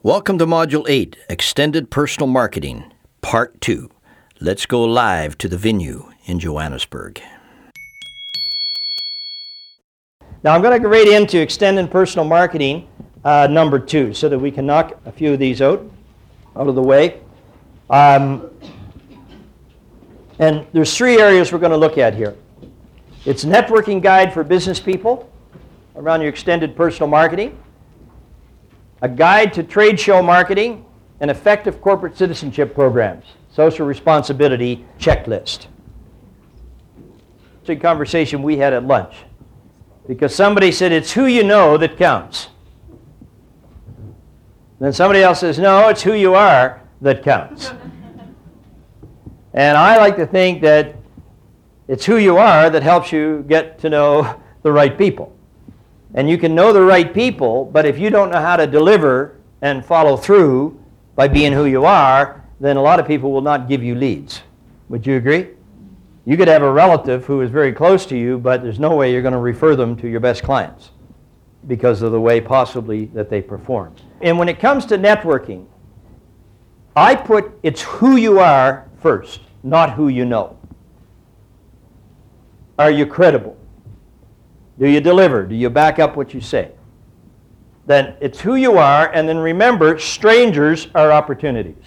Welcome to Module 8, Extended Personal Marketing, Part 2. Let's go live to the venue in Johannesburg. Now I'm going to go right into Extended Personal Marketing number 2 so that we can knock a few of these out of the way. And there's 3 areas we're going to look at here. It's networking guide for business people around your extended personal marketing, a guide to trade show marketing, and effective corporate citizenship programs, social responsibility checklist. It's a conversation we had at lunch because somebody said it's who you know that counts. Then somebody else says, no, it's who you are that counts. And I like to think that it's who you are that helps you get to know the right people. And you can know the right people, but if you don't know how to deliver and follow through by being who you are, then a lot of people will not give you leads. Would you agree? You could have a relative who is very close to you, but there's no way you're going to refer them to your best clients because of the way possibly that they perform. And when it comes to networking, I put it's who you are first, not who you know. Are you credible? Do you deliver? Do you back up what you say? Then it's who you are, and then remember, strangers are opportunities.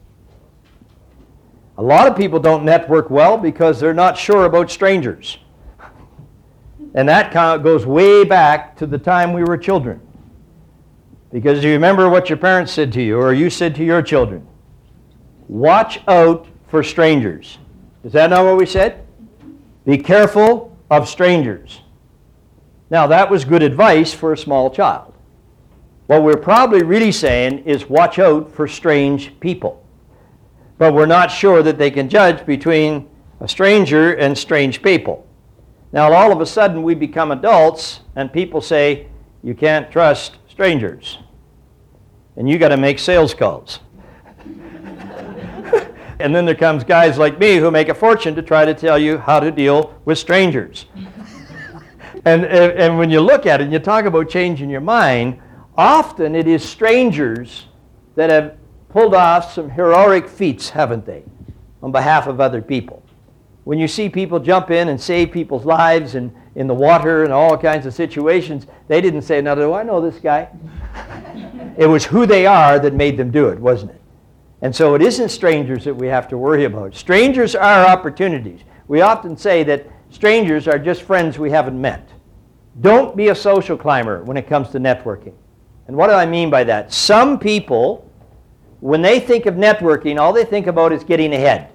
A lot of people don't network well because they're not sure about strangers. And that goes way back to the time we were children. Because you remember what your parents said to you, or you said to your children. Watch out for strangers. Is that not what we said? Be careful of strangers. Now, that was good advice for a small child. What we're probably really saying is watch out for strange people. But we're not sure that they can judge between a stranger and strange people. Now, all of a sudden, we become adults, and people say, you can't trust strangers. And you got to make sales calls. And then there comes guys like me who make a fortune to try to tell you how to deal with strangers. And when you look at it and you talk about changing your mind, often it is strangers that have pulled off some heroic feats, haven't they, on behalf of other people. When you see people jump in and save people's lives and in the water and all kinds of situations, they didn't say, now do I know this guy? It was who they are that made them do it, wasn't it? And so it isn't strangers that we have to worry about. Strangers are opportunities. We often say that strangers are just friends we haven't met. Don't be a social climber when it comes to networking. And what do I mean by that? Some people, when they think of networking, all they think about is getting ahead.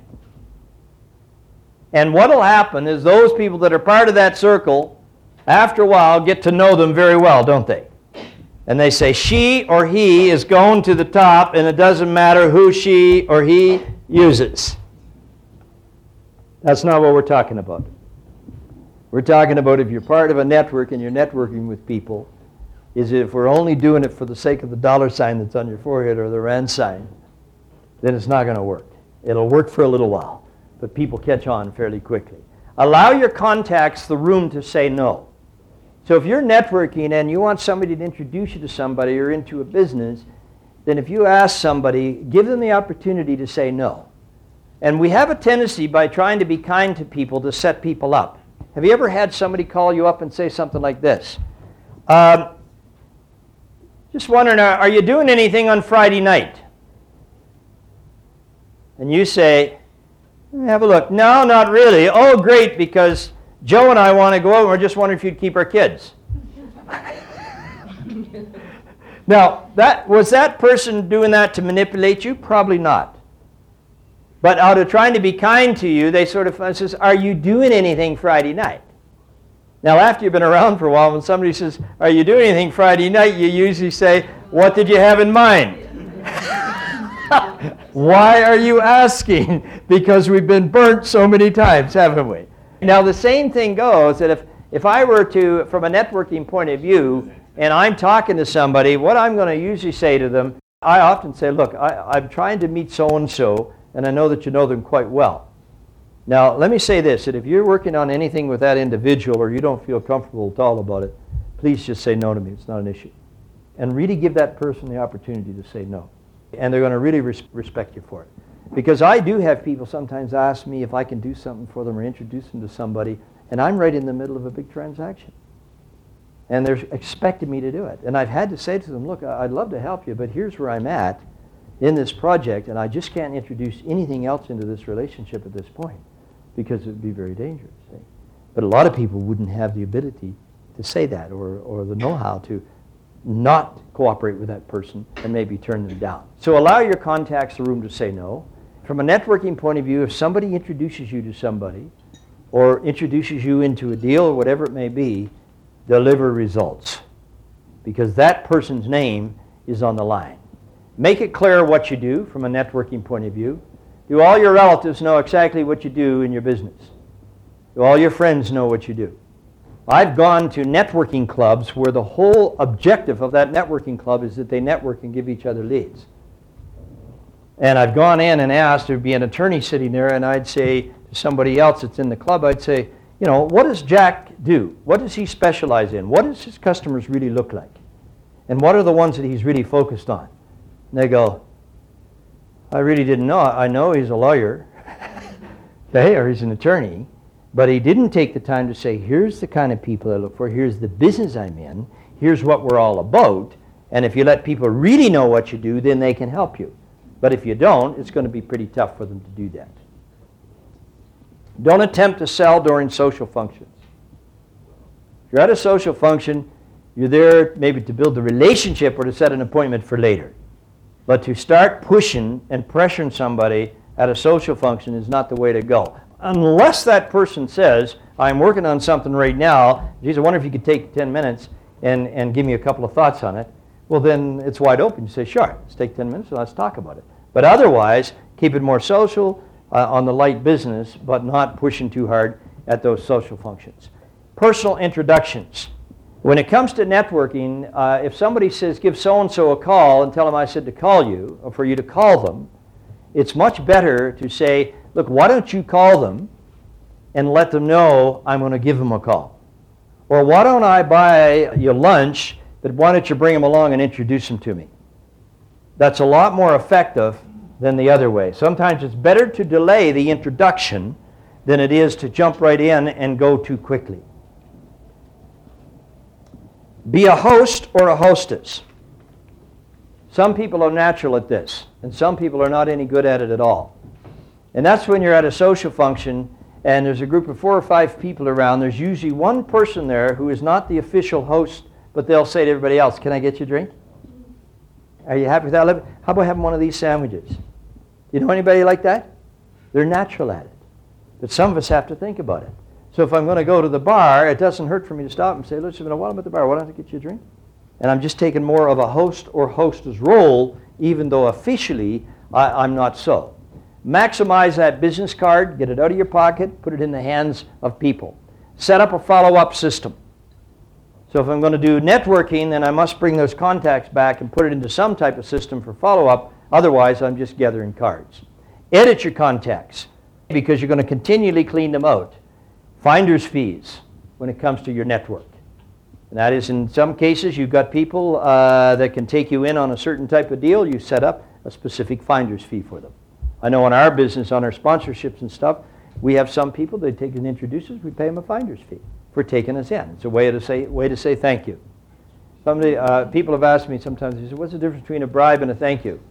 And what will happen is those people that are part of that circle, after a while, get to know them very well, don't they? And they say, she or he is going to the top, and it doesn't matter who she or he uses. That's not what we're talking about. We're talking about if you're part of a network and you're networking with people, is if we're only doing it for the sake of the dollar sign that's on your forehead or the rand sign, then it's not going to work. It'll work for a little while, but people catch on fairly quickly. Allow your contacts the room to say no. So if you're networking and you want somebody to introduce you to somebody or into a business, then if you ask somebody, give them the opportunity to say no. And we have a tendency by trying to be kind to people to set people up. Have you ever had somebody call you up and say something like this? Just wondering, are you doing anything on Friday night? And you say, have a look. No, not really. Oh, great, because Joe and I want to go out and we're just wondering if you'd keep our kids. Now, was that person doing that to manipulate you? Probably not. But out of trying to be kind to you, they sort of says, are you doing anything Friday night? Now, after you've been around for a while, when somebody says, are you doing anything Friday night, you usually say, what did you have in mind? Why are you asking? Because we've been burnt so many times, haven't we? Now, the same thing goes that if I were to, from a networking point of view, and I'm talking to somebody, what I'm going to usually say to them, I often say, look, I'm trying to meet so-and-so, and I know that you know them quite well. Now, let me say this, that if you're working on anything with that individual or you don't feel comfortable at all about it, please just say no to me. It's not an issue. and really give that person the opportunity to say no. And they're going to really respect you for it. Because I do have people sometimes ask me if I can do something for them or introduce them to somebody, and I'm right in the middle of a big transaction. And they're expecting me to do it. And I've had to say to them, look, I'd love to help you, but here's where I'm at in this project, and I just can't introduce anything else into this relationship at this point because it would be very dangerous. See? But a lot of people wouldn't have the ability to say that or the know-how to not cooperate with that person and maybe turn them down. So allow your contacts the room to say no. From a networking point of view, if somebody introduces you to somebody or introduces you into a deal or whatever it may be, deliver results because that person's name is on the line. Make it clear what you do from a networking point of view. Do all your relatives know exactly what you do in your business? Do all your friends know what you do? I've gone to networking clubs where the whole objective of that networking club is that they network and give each other leads. And I've gone in and asked, there'd be an attorney sitting there, and I'd say to somebody else that's in the club, I'd say, you know, what does Jack do? What does he specialize in? What does his customers really look like? And what are the ones that he's really focused on? And they go, I really didn't know. I know he's a lawyer, okay, or he's an attorney, but he didn't take the time to say, here's the kind of people I look for, here's the business I'm in, here's what we're all about, and if you let people really know what you do, then they can help you. But if you don't, it's going to be pretty tough for them to do that. Don't attempt to sell during social functions. If you're at a social function, you're there maybe to build the relationship or to set an appointment for later. But to start pushing and pressuring somebody at a social function is not the way to go. Unless that person says, I'm working on something right now, geez, I wonder if you could take 10 minutes and give me a couple of thoughts on it. Well, then it's wide open. You say, sure, let's take 10 minutes and let's talk about it. But otherwise, keep it more social, on the light business, but not pushing too hard at those social functions. Personal introductions. When it comes to networking, if somebody says, give so-and-so a call and tell them I said to call you, or for you to call them, it's much better to say, look, why don't you call them and let them know I'm going to give them a call? Or why don't I buy you lunch, but why don't you bring them along and introduce them to me? That's a lot more effective than the other way. Sometimes it's better to delay the introduction than it is to jump right in and go too quickly. Be a host or a hostess. Some people are natural at this, and some people are not any good at it at all. And that's when you're at a social function and there's a group of 4 or 5 people around. There's usually one person there who is not the official host, but they'll say to everybody else, can I get you a drink? Are you happy with that? How about having one of these sandwiches? You know anybody like that? They're natural at it. But some of us have to think about it. So if I'm going to go to the bar, it doesn't hurt for me to stop and say, listen, while I'm at the bar, why don't I get you a drink? And I'm just taking more of a host or hostess role, even though officially I'm not so. Maximize that business card, get it out of your pocket, put it in the hands of people. Set up a follow-up system. So if I'm going to do networking, then I must bring those contacts back and put it into some type of system for follow-up. Otherwise, I'm just gathering cards. Edit your contacts because you're going to continually clean them out. Finder's fees when it comes to your network. And that is, in some cases, you've got people that can take you in on a certain type of deal. You set up a specific finder's fee for them. I know in our business, on our sponsorships and stuff, we have some people, they take and introduce us, we pay them a finder's fee for taking us in. It's a way to say thank you. People have asked me sometimes, they say, what's the difference between a bribe and a thank you?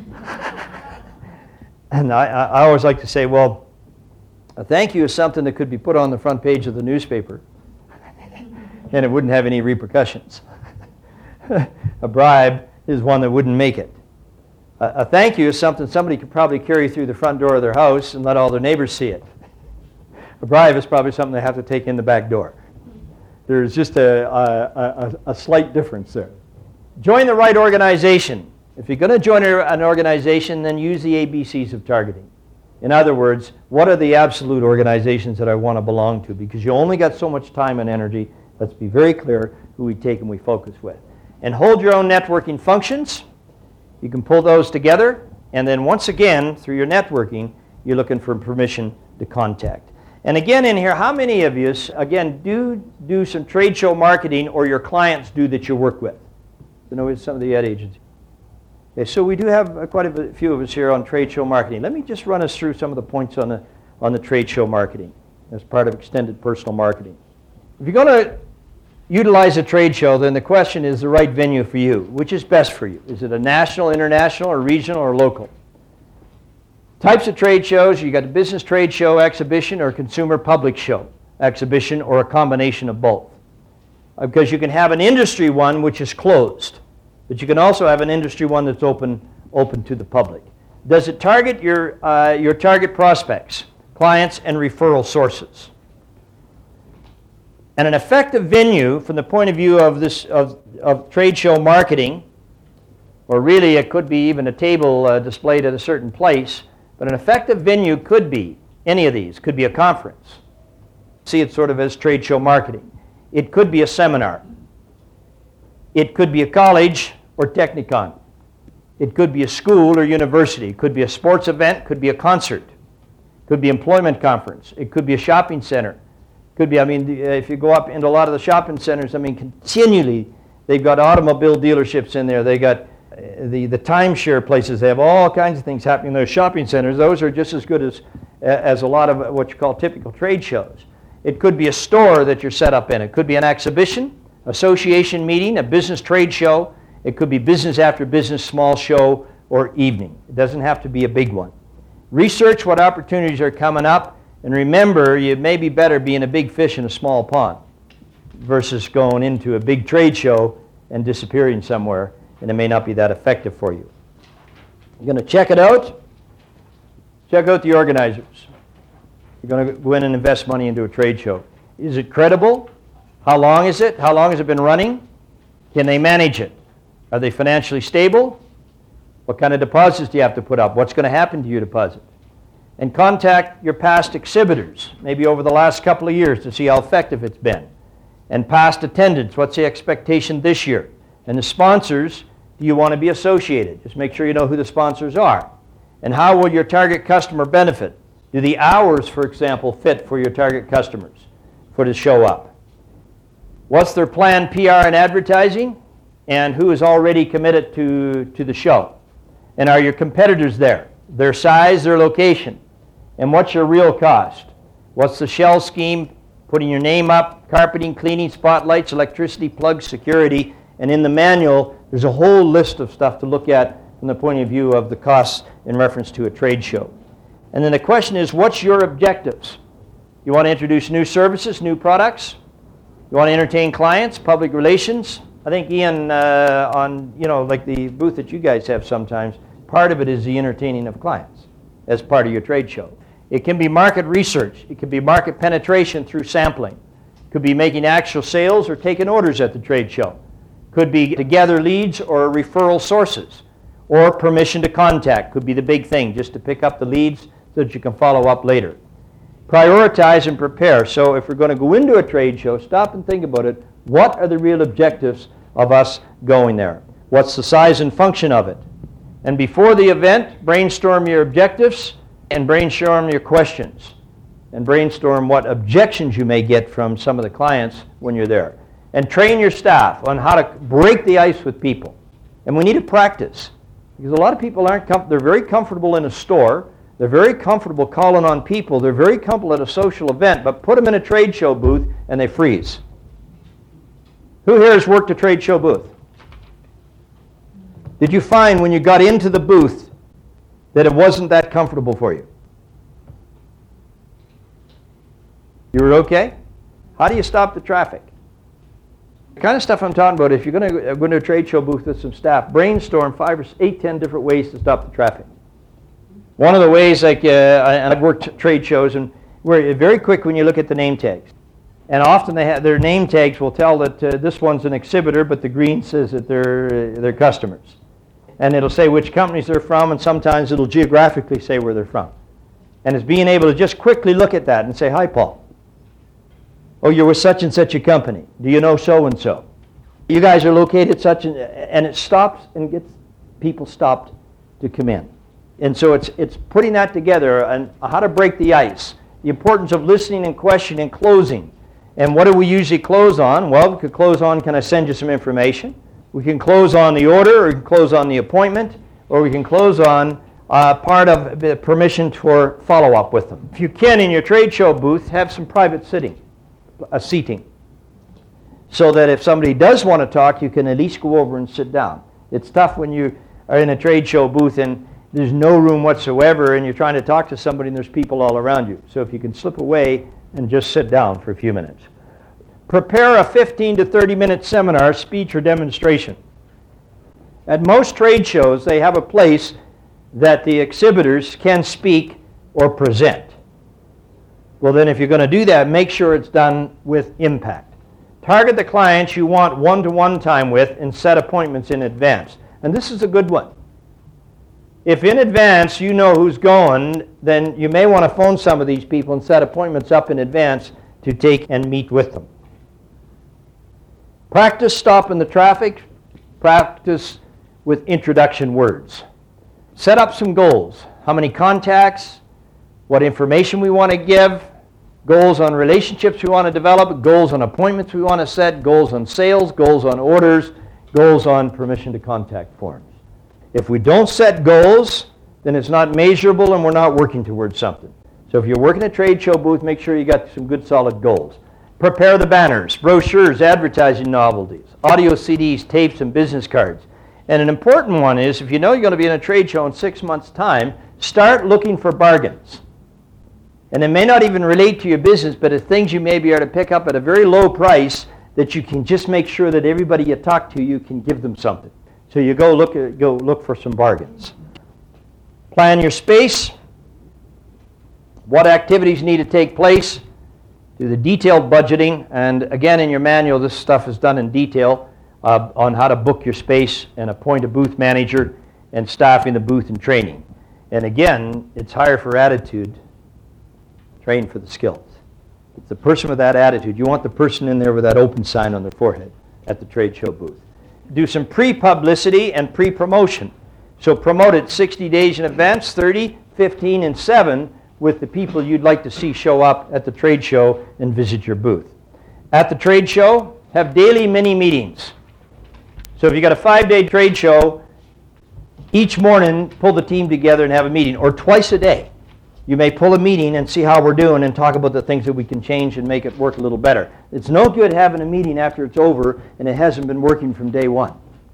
And I always like to say, well, a thank you is something that could be put on the front page of the newspaper, and it wouldn't have any repercussions. A bribe is one that wouldn't make it. A thank you is something somebody could probably carry through the front door of their house and let all their neighbors see it. A bribe is probably something they have to take in the back door. There's just a slight difference there. Join the right organization. If you're going to join an organization, then use the ABCs of targeting. In other words, what are the absolute organizations that I want to belong to? Because you only got so much time and energy. Let's be very clear who we take and we focus with. And hold your own networking functions. You can pull those together. And then once again, through your networking, you're looking for permission to contact. And again in here, how many of you, again, do some trade show marketing or your clients do that you work with? with some of the ad agencies. Okay, so we do have quite a few of us here on trade show marketing. Let me just run us through some of the points on the trade show marketing as part of extended personal marketing. If you're going to utilize a trade show, then the question is the right venue for you. Which is best for you? Is it a national, international, or regional, or local? Types of trade shows, you got a business trade show, exhibition, or consumer public show, exhibition, or a combination of both. Because you can have an industry one which is closed, but you can also have an industry one that's open to the public. Does it target your target prospects, clients, and referral sources? And an effective venue from the point of view of trade show marketing, or really it could be even a table displayed at a certain place, but an effective venue could be any of these. Could be a conference. See it sort of as trade show marketing. It could be a seminar. It could be a college or technicon. It could be a school or university. It could be a sports event. Could be a concert. Could be employment conference. It could be a shopping center. Could be, if you go up into a lot of the shopping centers, continually they've got automobile dealerships in there. They got the timeshare places. They have all kinds of things happening in those shopping centers. Those are just as good as a lot of what you call typical trade shows. It could be a store that you're set up in. It could be an exhibition, association meeting, a business trade show. It could be business after business, small show, or evening. It doesn't have to be a big one. Research what opportunities are coming up, and remember, you may be better being a big fish in a small pond versus going into a big trade show and disappearing somewhere, and it may not be that effective for you. You're going to check it out. Check out the organizers. You're going to go in and invest money into a trade show. Is it credible? How long is it? How long has it been running? Can they manage it? Are they financially stable? What kind of deposits do you have to put up? What's going to happen to your deposit? And contact your past exhibitors, maybe over the last couple of years, to see how effective it's been. And past attendance, what's the expectation this year? And the sponsors, do you want to be associated? Just make sure you know who the sponsors are. And how will your target customer benefit? Do the hours, for example, fit for your target customers for to show up? What's their planned PR and advertising? And who is already committed to the show? And are your competitors there? Their size, their location. And what's your real cost? What's the shell scheme? Putting your name up, carpeting, cleaning, spotlights, electricity, plugs, security. And in the manual, there's a whole list of stuff to look at from the point of view of the costs in reference to a trade show. And then the question is, what's your objectives? You want to introduce new services, new products? You want to entertain clients, public relations? I think Ian, like the booth that you guys have sometimes, part of it is the entertaining of clients as part of your trade show. It can be market research. It can be market penetration through sampling. It could be making actual sales or taking orders at the trade show. Could be to gather leads or referral sources. Or permission to contact could be the big thing, just to pick up the leads so that you can follow up later. Prioritize and prepare. So if we're going to go into a trade show, stop and think about it. What are the real objectives of us going there? What's the size and function of it? And before the event, brainstorm your objectives and brainstorm your questions. And brainstorm what objections you may get from some of the clients when you're there. And train your staff on how to break the ice with people. And we need to practice. Because a lot of people they're very comfortable in a store. They're very comfortable calling on people. They're very comfortable at a social event, but put them in a trade show booth and they freeze. Who here has worked a trade show booth? Did you find when you got into the booth that it wasn't that comfortable for you? You were okay? How do you stop the traffic? The kind of stuff I'm talking about, if you're going to go into a trade show booth with some staff, brainstorm 5 or 8, 10 different ways to stop the traffic. One of the ways, and I've worked trade shows, and we're very quick when you look at the name tags. And often their name tags will tell that this one's an exhibitor, but the green says that they're customers. And it'll say which companies they're from, and sometimes it'll geographically say where they're from. And it's being able to just quickly look at that and say, "Hi, Paul. Oh, you're with such and such a company. Do you know so-and-so? You guys are located such and it stops and gets people stopped to come in." And so it's putting that together and how to break the ice. The importance of listening and questioning and closing. And what do we usually close on? Well, we could close on, can I send you some information? We can close on the order, or we can close on the appointment, or we can close on part of the permission for follow-up with them. If you can, in your trade show booth, have some private seating, so that if somebody does want to talk, you can at least go over and sit down. It's tough when you are in a trade show booth and there's no room whatsoever and you're trying to talk to somebody and there's people all around you. So if you can slip away and just sit down for a few minutes. Prepare a 15 to 30-minute seminar, speech, or demonstration. At most trade shows, they have a place that the exhibitors can speak or present. Well, then if you're going to do that, make sure it's done with impact. Target the clients you want one-to-one time with and set appointments in advance. And this is a good one. If in advance you know who's going, then you may want to phone some of these people and set appointments up in advance to take and meet with them. Practice stopping the traffic. Practice with introduction words. Set up some goals. How many contacts, what information we want to give, goals on relationships we want to develop, goals on appointments we want to set, goals on sales, goals on orders, goals on permission to contact forms. If we don't set goals, then it's not measurable and we're not working towards something. So if you're working a trade show booth, make sure you got some good solid goals. Prepare the banners, brochures, advertising novelties, audio CDs, tapes, and business cards. And an important one is, if you know you're going to be in a trade show in 6 months' time, start looking for bargains. And it may not even relate to your business, but it's things you may be able to pick up at a very low price that you can just make sure that everybody you talk to, you can give them something. So you go look for some bargains. Plan your space. What activities need to take place. Do the detailed budgeting. And again, in your manual, this stuff is done in detail on how to book your space and appoint a booth manager and staffing the booth and training. And again, it's hire for attitude, train for the skills. It's the person with that attitude. You want the person in there with that open sign on their forehead at the trade show booth. Do some pre-publicity and pre-promotion. So promote it 60 days in advance, 30, 15, and 7 with the people you'd like to see show up at the trade show and visit your booth. At the trade show, have daily mini meetings. So if you got a 5-day trade show, each morning pull the team together and have a meeting, or twice a day. You may pull a meeting and see how we're doing and talk about the things that we can change and make it work a little better. It's no good having a meeting after it's over and it hasn't been working from day one.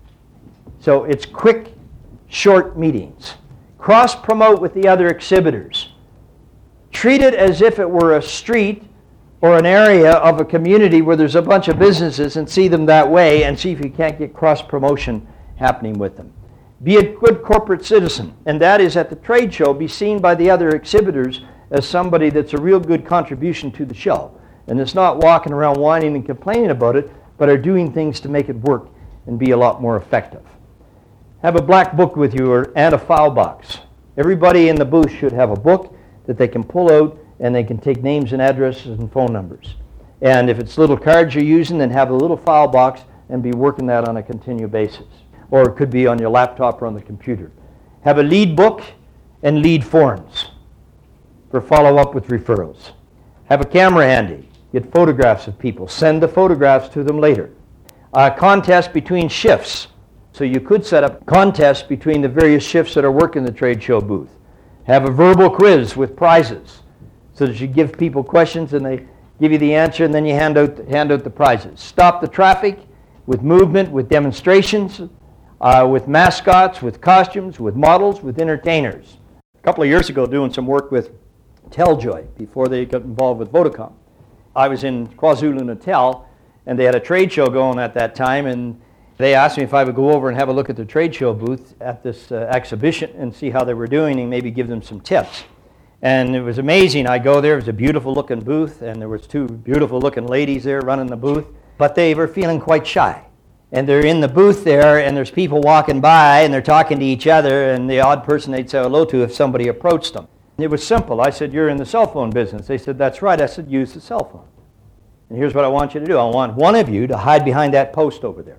So it's quick, short meetings. Cross-promote with the other exhibitors. Treat it as if it were a street or an area of a community where there's a bunch of businesses and see them that way and see if you can't get cross-promotion happening with them. Be a good corporate citizen, and that is at the trade show, be seen by the other exhibitors as somebody that's a real good contribution to the show. And it's not walking around whining and complaining about it, but are doing things to make it work and be a lot more effective. Have a black book with you and a file box. Everybody in the booth should have a book that they can pull out and they can take names and addresses and phone numbers. And if it's little cards you're using, then have a little file box and be working that on a continual basis. Or it could be on your laptop or on the computer. Have a lead book and lead forms for follow-up with referrals. Have a camera handy. Get photographs of people. Send the photographs to them later. Contest between shifts. So you could set up contests between the various shifts that are working the trade show booth. Have a verbal quiz with prizes so that you give people questions and they give you the answer and then you hand out the prizes. Stop the traffic with movement, with demonstrations, with mascots, with costumes, with models, with entertainers. A couple of years ago doing some work with Teljoy before they got involved with Vodacom. I was in KwaZulu-Natal and they had a trade show going at that time and they asked me if I would go over and have a look at the trade show booth at this exhibition and see how they were doing and maybe give them some tips. And it was amazing. I go there, it was a beautiful looking booth and there was 2 beautiful looking ladies there running the booth, but they were feeling quite shy. And they're in the booth there, and there's people walking by, and they're talking to each other, and the odd person they'd say hello to if somebody approached them. It was simple. I said, "You're in the cell phone business." They said, "That's right." I said, "Use the cell phone. And here's what I want you to do. I want one of you to hide behind that post over there.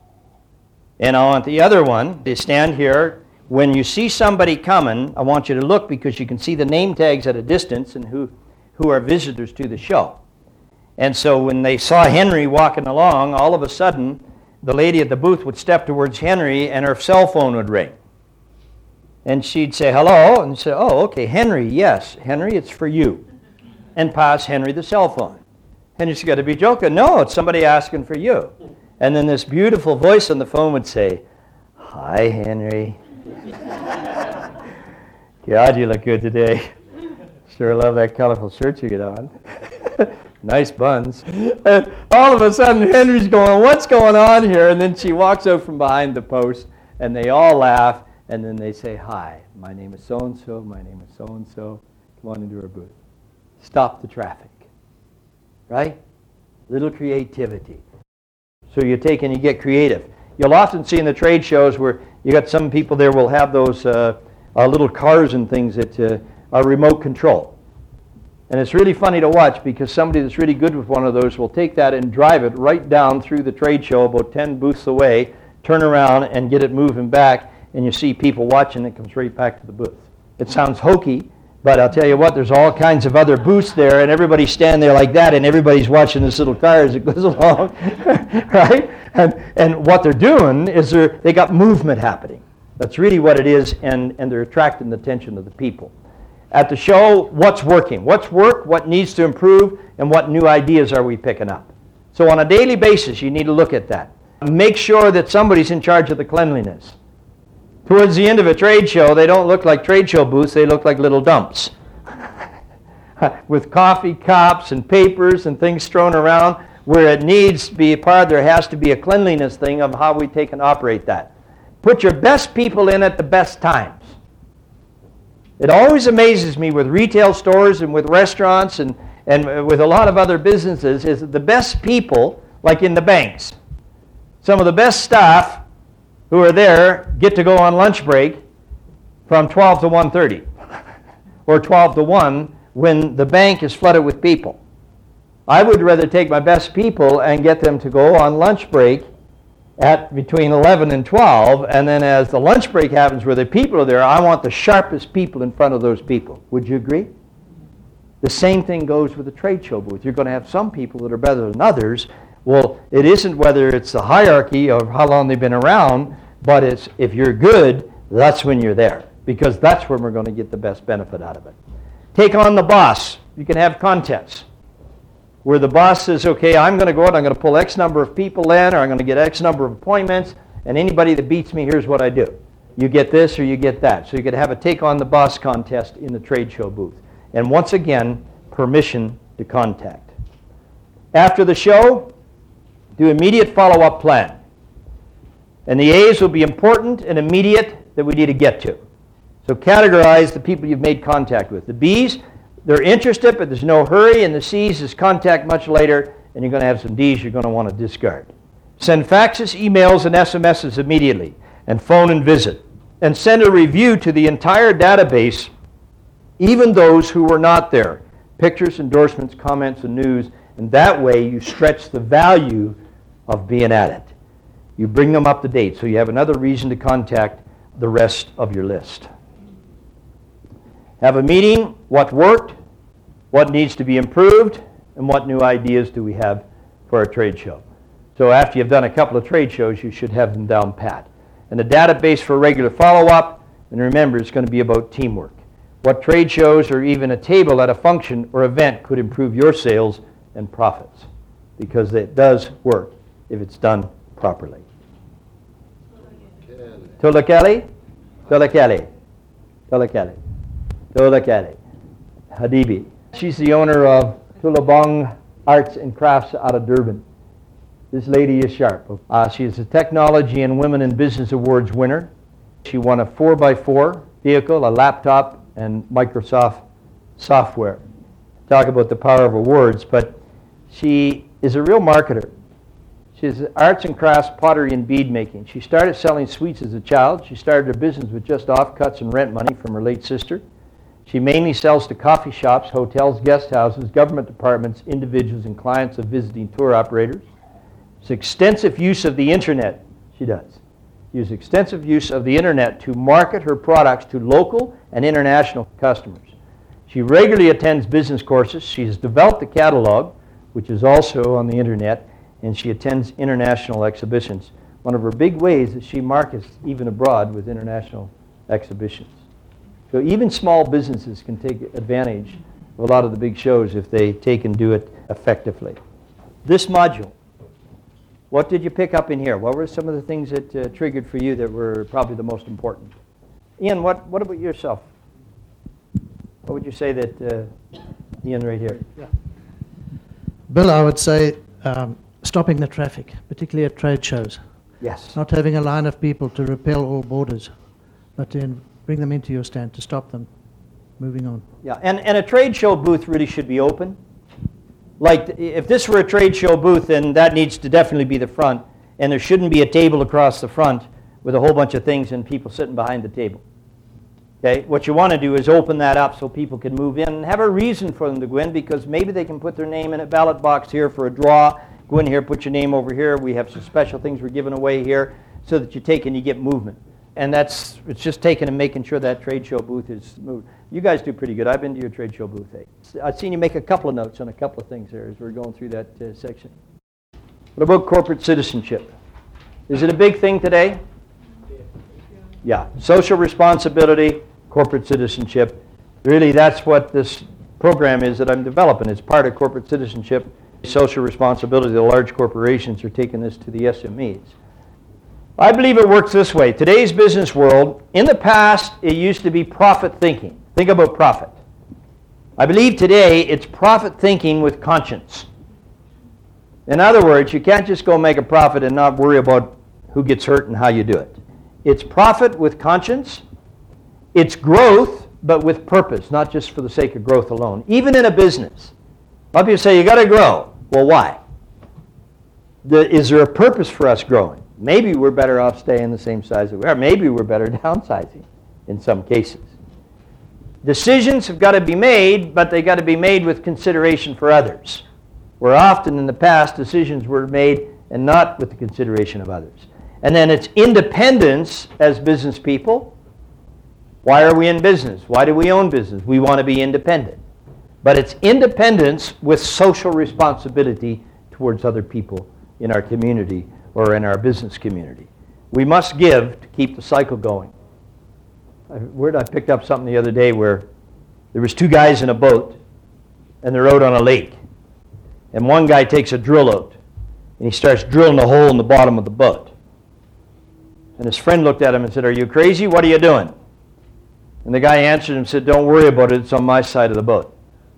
And I want the other one to stand here. When you see somebody coming, I want you to look because you can see the name tags at a distance and who are visitors to the show." And so when they saw Henry walking along, all of a sudden, the lady at the booth would step towards Henry and her cell phone would ring. And she'd say, hello, and say, oh, okay, Henry, yes. Henry, it's for you. And pass Henry the cell phone. Henry's got to be joking. No, it's somebody asking for you. And then this beautiful voice on the phone would say, hi, Henry. God, you look good today. Sure love that colorful shirt you get on. Nice buns. And all of a sudden, Henry's going, what's going on here? And then she walks out from behind the post, and they all laugh, and then they say, hi, my name is so-and-so, my name is so-and-so. Come on into our booth. Stop the traffic. Right? Little creativity. So you take and you get creative. You'll often see in the trade shows where you got some people there will have those little cars and things that are remote control. And it's really funny to watch because somebody that's really good with one of those will take that and drive it right down through the trade show about 10 booths away, turn around and get it moving back, and you see people watching it comes right back to the booth. It sounds hokey, but I'll tell you what, there's all kinds of other booths there, and everybody's standing there like that, and everybody's watching this little car as it goes along, right? And what they're doing is they got movement happening. That's really what it is, and they're attracting the attention of the people. At the show, what's working? What's work? What needs to improve? And what new ideas are we picking up? So on a daily basis, you need to look at that. Make sure that somebody's in charge of the cleanliness. Towards the end of a trade show, they don't look like trade show booths, they look like little dumps. With coffee cups and papers and things thrown around, where it needs to be a part, there has to be a cleanliness thing of how we take and operate that. Put your best people in at the best times. It always amazes me with retail stores and with restaurants and with a lot of other businesses is that the best people, like in the banks, some of the best staff who are there get to go on lunch break from 12 to 1:30 or 12 to 1 when the bank is flooded with people. I would rather take my best people and get them to go on lunch break at between 11 and 12, and then as the lunch break happens where the people are there, I want the sharpest people in front of those people. Would you agree? The same thing goes with the trade show booth. You're going to have some people that are better than others. Well, it isn't whether it's the hierarchy of how long they've been around, but it's if you're good, that's when you're there, because that's when we're going to get the best benefit out of it. Take on the boss. You can have contests where the boss says, okay, I'm going to go out, I'm going to pull X number of people in, or I'm going to get X number of appointments, and anybody that beats me, here's what I do. You get this or you get that. So you could have a take on the boss contest in the trade show booth. And once again, permission to contact. After the show, do immediate follow-up plan. And the A's will be important and immediate that we need to get to. So categorize the people you've made contact with. The B's, they're interested, but there's no hurry, and the C's is contact much later, and you're going to have some D's you're going to want to discard. Send faxes, emails, and SMSs immediately, and phone and visit. And send a review to the entire database, even those who were not there. Pictures, endorsements, comments, and news, and that way you stretch the value of being at it. You bring them up to date, so you have another reason to contact the rest of your list. Have a meeting, what worked, what needs to be improved, and what new ideas do we have for a trade show. So after you've done a couple of trade shows, you should have them down pat. And a database for regular follow-up, and remember, it's going to be about teamwork. What trade shows or even a table at a function or event could improve your sales and profits, because it does work if it's done properly. Tulakali? Tulakali. Tulakali. Tulakali. Habibi. She's the owner of Tulabong Arts and Crafts out of Durban. This lady is sharp. She is a Technology and Women in Business Awards winner. She won a 4x4 vehicle, a laptop, and Microsoft software. Talk about the power of awards, but she is a real marketer. She's arts and crafts, pottery, and bead making. She started selling sweets as a child. She started her business with just offcuts and rent money from her late sister. She mainly sells to coffee shops, hotels, guest houses, government departments, individuals, and clients of visiting tour operators. It's extensive use of the internet, she does. Use extensive use of the internet to market her products to local and international customers. She regularly attends business courses. She has developed a catalog, which is also on the internet, and she attends international exhibitions. One of her big ways is she markets even abroad with international exhibitions. So even small businesses can take advantage of a lot of the big shows if they take and do it effectively. This module, what did you pick up in here? What were some of the things that triggered for you that were probably the most important? Ian, what about yourself? What would you say that, Ian, right here? Yeah. Bill, I would say stopping the traffic, particularly at trade shows. Yes. Not having a line of people to repel all borders, but to bring them into your stand, to stop them moving on. Yeah, and a trade show booth really should be open. Like, if this were a trade show booth, then that needs to definitely be the front, and there shouldn't be a table across the front with a whole bunch of things and people sitting behind the table. Okay, what you want to do is open that up so people can move in and have a reason for them to go in, because maybe they can put their name in a ballot box here for a draw. Go in here, put your name over here. We have some special things we're giving away here so that you take and you get movement. And it's just taking and making sure that trade show booth is moved. You guys do pretty good. I've been to your trade show booth. I've seen you make a couple of notes on a couple of things there as we're going through that section. What about corporate citizenship? Is it a big thing today? Yeah. Social responsibility, corporate citizenship. Really, that's what this program is that I'm developing. It's part of corporate citizenship, social responsibility. The large corporations are taking this to the SMEs. I believe it works this way. Today's business world, in the past, it used to be profit thinking. Think about profit. I believe today it's profit thinking with conscience. In other words, you can't just go make a profit and not worry about who gets hurt and how you do it. It's profit with conscience. It's growth, but with purpose, not just for the sake of growth alone. Even in a business. A lot of people say, you got to grow. Well, why? Is there a purpose for us growing? Maybe we're better off staying the same size that we are. Maybe we're better downsizing in some cases. Decisions have got to be made, but they got to be made with consideration for others. Where often in the past, decisions were made and not with the consideration of others. And then it's independence as business people. Why are we in business? Why do we own business? We want to be independent. But it's independence with social responsibility towards other people in our community or in our business community. We must give to keep the cycle going. I picked up something the other day where there was two guys in a boat and they're out on a lake. And one guy takes a drill out and he starts drilling a hole in the bottom of the boat. And his friend looked at him and said, "Are you crazy? What are you doing?" And the guy answered and said, "Don't worry about it. It's on my side of the boat."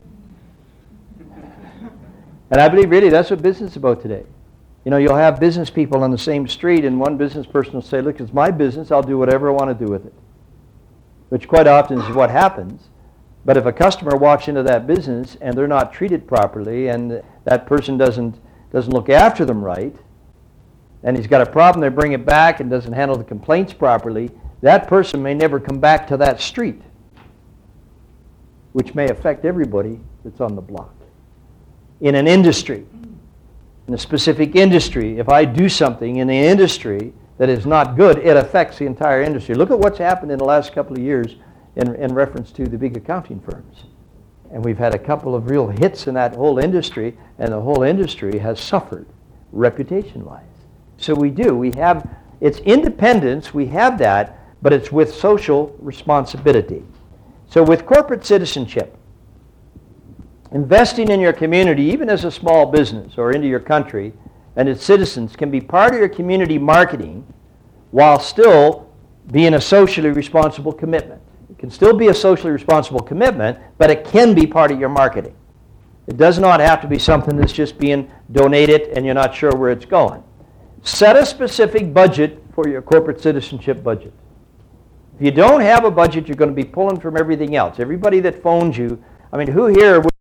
And I believe really that's what business is about today. You know, you'll have business people on the same street, and one business person will say, "Look, it's my business. I'll do whatever I want to do with it." Which quite often is what happens. But if a customer walks into that business and they're not treated properly, and that person doesn't look after them right, and he's got a problem, they bring it back and doesn't handle the complaints properly, that person may never come back to that street, which may affect everybody that's on the block. In an industry, in a specific industry, if I do something in the industry that is not good, it affects the entire industry. Look at what's happened in the last couple of years in reference to the big accounting firms. And we've had a couple of real hits in that whole industry, and the whole industry has suffered reputation-wise. So we have, it's independence, we have that, but it's with social responsibility. So with corporate citizenship, investing in your community, even as a small business or into your country and its citizens, can be part of your community marketing while still being a socially responsible commitment. It can still be a socially responsible commitment, but it can be part of your marketing. It does not have to be something that's just being donated and you're not sure where it's going. Set a specific budget for your corporate citizenship budget. If you don't have a budget, you're going to be pulling from everything else. Everybody that phones you, I mean, who here